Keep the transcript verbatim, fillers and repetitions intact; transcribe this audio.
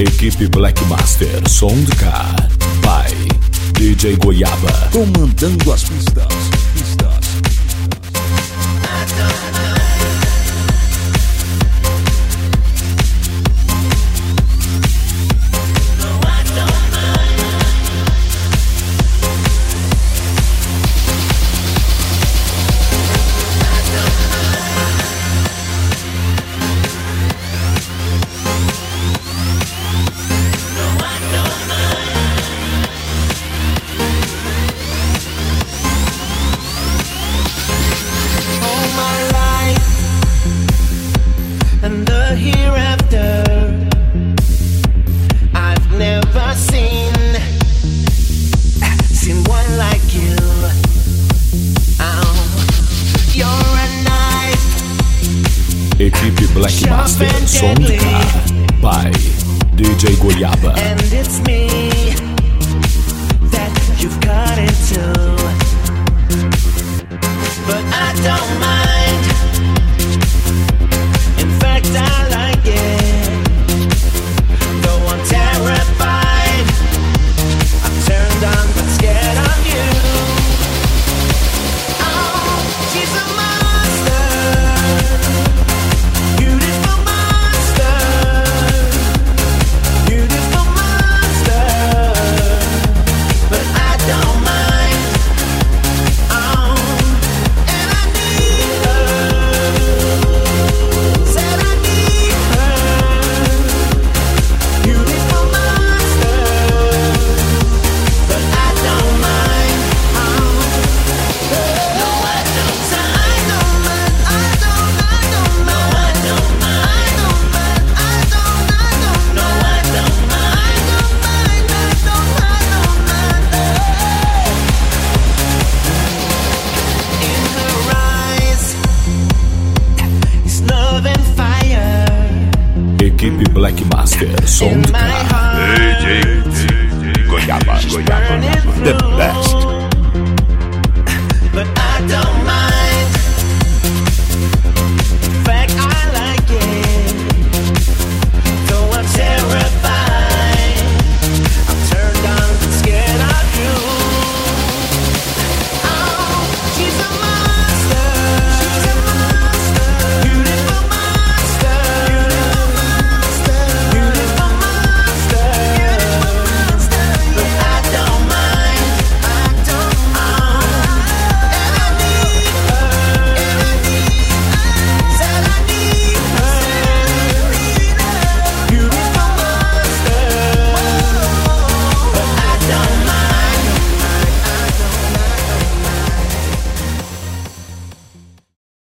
Equipe Black Master, som do Car, by D J Goiaba, comandando as pistas, pistas. Equipe Black Master, som do Car, by D J Goiaba. And it's me that you've got into, but I don't mind. In fact, I like it. Though I'm terrified, I'm turned on but scared of you. Oh, she's a monster. Beautiful monster, beautiful monster, but I don't mind. Oh, and I need her. Said I need her. Beautiful monster, but I don't mind. Oh, no, I don't. So I don't mind. I don't. I don't mind. I don't mind. I don't. I don't. No, I don't mind. I don't mind. I don't. I don't mind. In her eyes is love and fire. Equipe Black Master, som In do my Car. heart, D J Goiaba, she's Goiaba, burning the through. best. But I don't